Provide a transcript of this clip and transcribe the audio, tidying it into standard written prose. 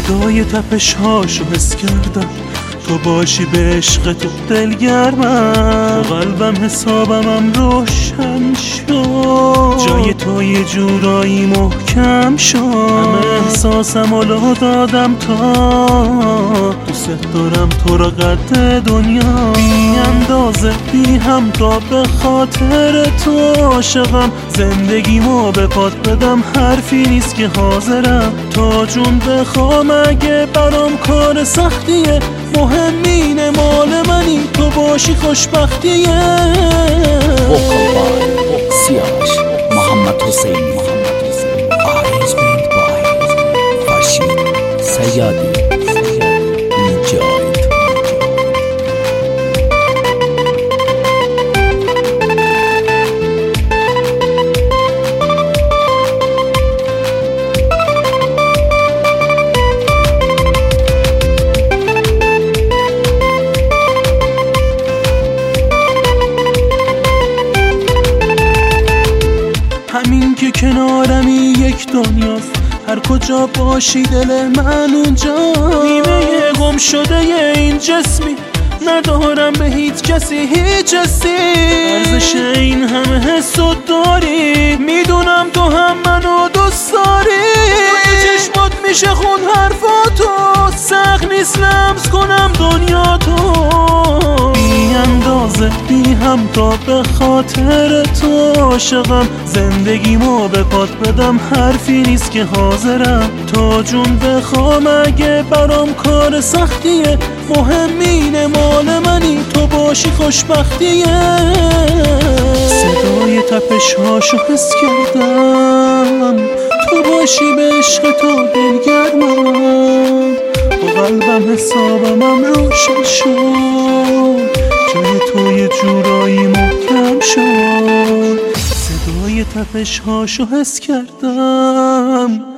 صدای تپش‌هاشو حس کردم، تو باشی به عشق تو دلگرمم، تو قلبم حسابمم روشن شد، جای تو یه جورایی محکم شد، همه احساسم رو دادم تا دوست دارم تو را قد دنیا، بی اندازه بی همتا به خاطر تو عاشقم، زندگیمو به پات بدم حرفی نیست که حاضرم، تا جون بخوام اگه برام کار سختیه، مهمینه مال منی تو باشی خوشبختیه. سیاوش محمد حسینی، آرنجمنت بای فرشید سیادی، enjoy. همین که کنارمی یک دنیاست، هر کجا باشی دل من اونجا، نیمه گم شده این جسمی، ندارم به هیچ کسی هیچ حسی، ارزش این همه حسو داری، میدونم تو هم منو دوست داری، توی چشمات میشه خون حرفاتو، سخت نیست لمس کنم دنیا تو، بی اندازه بی همتا به خاطر تو عاشقم، زندگیمو به پات بدم حرفی نیست که حاضرم، تا جون بخوام اگه برام کار سختیه، مهمینه مال منی تو باشی خوشبختیه. صدای تپش‌هاشو حس کردم، تو باشی به عشق تو دلگرمم، با قلبم حسابمم روشن شد، جای تو یه جورایی محکم شد، صدای تپش‌هاشو حس کردم.